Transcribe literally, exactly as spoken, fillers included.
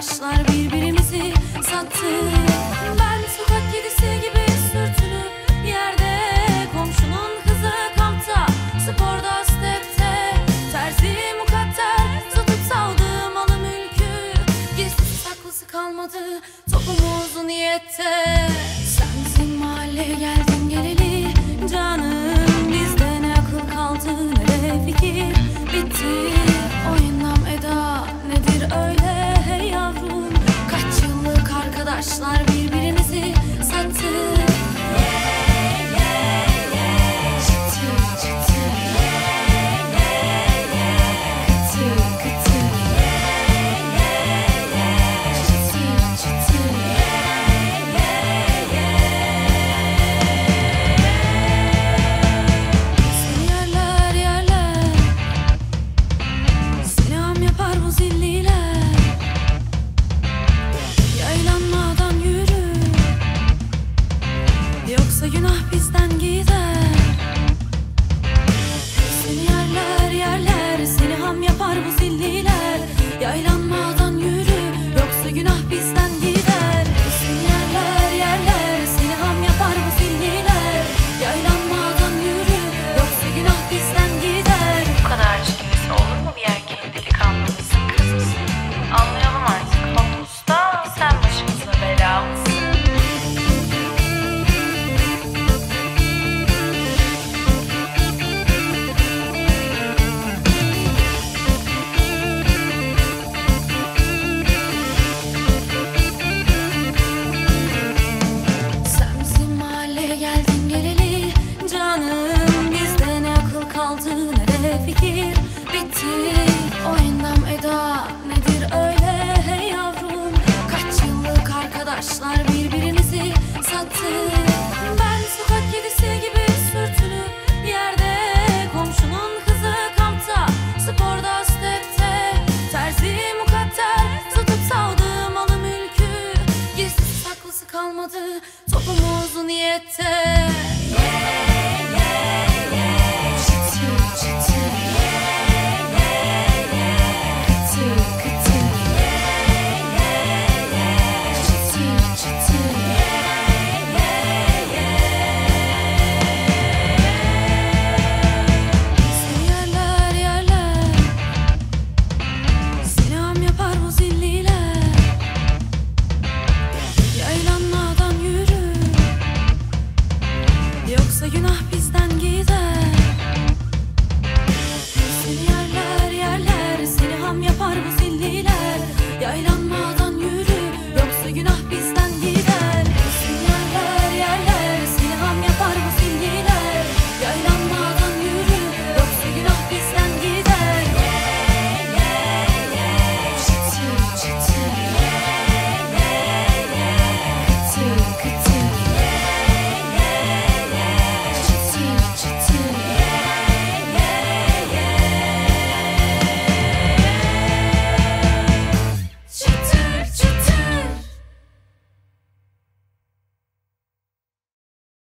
arkadaşlar birbirimizi sattık. Ben sokak kedisi gibi sürtünüp yerde, komşunun kızı kampta, sporda, stepte, terzi mukadder, satıp saldığım malı mülkü, gizlisi saklısı kalmadı topumuz niyette. Sen bizim mahalleye geldin geleli canım, bizde ne akıl kaldı ne de fikir, bitti oyunlam eda nedir öyle hey yavrum. Kaç yıllık arkadaşlar birbirimizi sattık. Yoksa günah bizden gider. Seni yerler yerler, seni ham yapar bu zilliler. Yaylanmadan yürü, yoksa günah bizden gider. Seni yerler yerler, seni ham yapar bu zilliler. Yaylanmadan yürü, yoksa günah bizden gider. Bu kadar çirkinisi olur mu bir erkeğin? Delikanlımısın, kız mısın? Anlayalım artık. Hop usta, sen başımıza bela mısın? Geldin geleli canım, bizde ne akıl kaldı ne de fikir, bitti oyundan eda nedir öyle hey yavrum. Kaç yıllık arkadaşlar birbirimizi sattık. Ben sokak kedisi gibi sürtünüp yerde, komşunun kızı kampta, sporda, stepte, terzi mukadder, satıp saldığım malı mülkü, gizlisi saklısı kalmadı topumuz niyette.